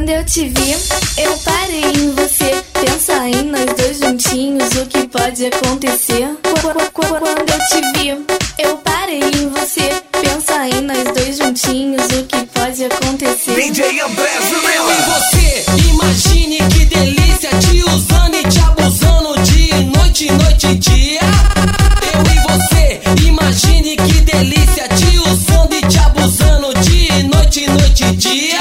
Quando eu te vi, eu parei em você. Pensa aí nós dois juntinhos, o que pode acontecer. Quando eu te vi, eu parei em você. Pensa aí nós dois juntinhos, o que pode acontecer. DJ André Zanella. Eu e você, imagine que delícia, te usando e te abusando de noite, noite e dia. Eu e você, imagine que delícia, te usando e te abusando de noite, noite e dia.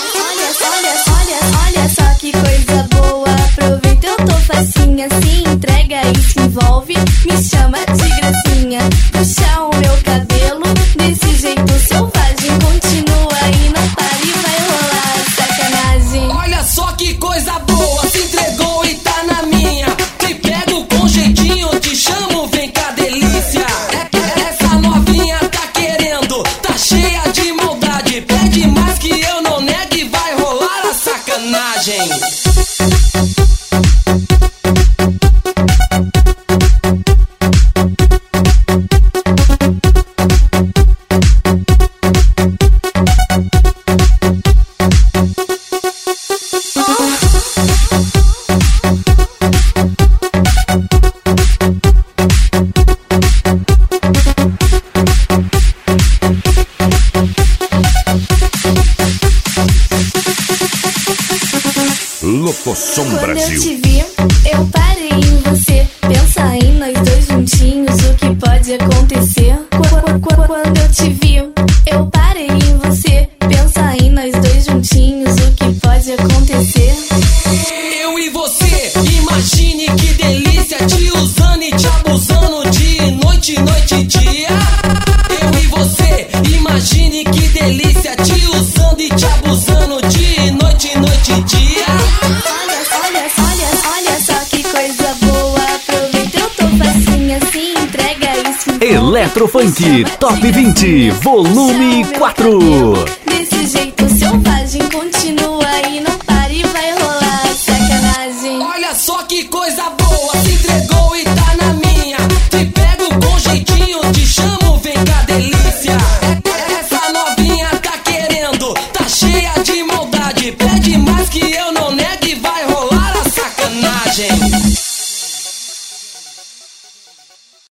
Olha só que coisa boa. Aproveita, eu tô facinha. Se entrega e se envolve. Me chama de gracinha. Puxa o meu cabelo desse jeito selvagem. Continua e não para e vai rolar sacanagem. Olha só que coisa boa, se entregou e tá na minha. Te pego com jeitinho, te chamo, vem cá delícia. Essa novinha tá querendo, tá cheia de maldade. Pede mais que eu não nego e vai rolar a sacanagem. Locosom Quando Brasil. eu te vi, eu parei em você. Pensa aí nós dois juntinhos, o que pode acontecer. Quando eu te vi, eu parei em você. Pensa aí nós dois juntinhos, o que pode acontecer. Eu e você, imagine que delícia, te usando e te abusando de noite, noite e dia. Eu e você, imagine que delícia, te usando e te abusando de noite, noite e dia. Olha só que coisa boa. Aproveita, eu tô facinha. Se entrega e se envolve. Eletrofunk Top 20, volume 4. Desse jeito selvagem, continua e não para e vai rolar sacanagem. Olha só que coisa boa.